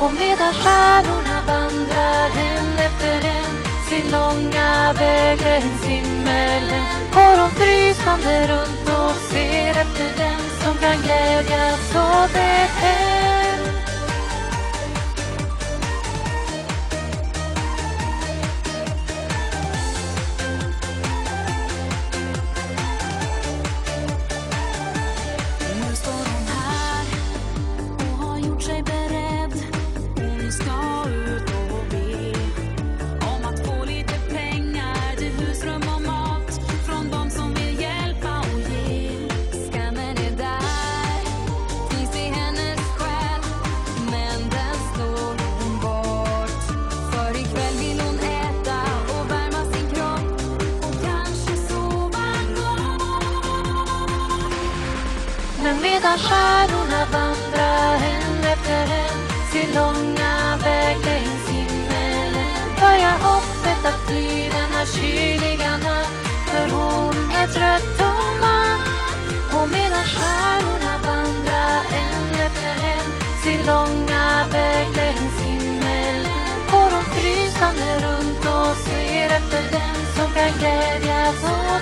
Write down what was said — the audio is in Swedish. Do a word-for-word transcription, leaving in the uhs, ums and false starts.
Och medan stjärnorna vandrar en efter en sin långa väg längs himmelen, går de frysande runt och ser efter den som kan glädjas åt det hem. Nu står hon här och har gjort sig beredd. Hon ska ut och be om att få lite pengar till husrum och mat från de som vill hjälpa och ge. Skammen är där, finns i hennes själ, men den slår hon bort. För ikväll vill hon äta och värma sin kropp och kanske sova gott. Men medan stjärnorna vandrar en efter en sin långa väg längs himmelen, börjar hoppet att fly denna kyliga natt, för hon är trött och matt. Och medan stjärnorna vandrar en efter en sin långa väg längs himmelen, går de frysande runt och ser efter den som kan glädjas åt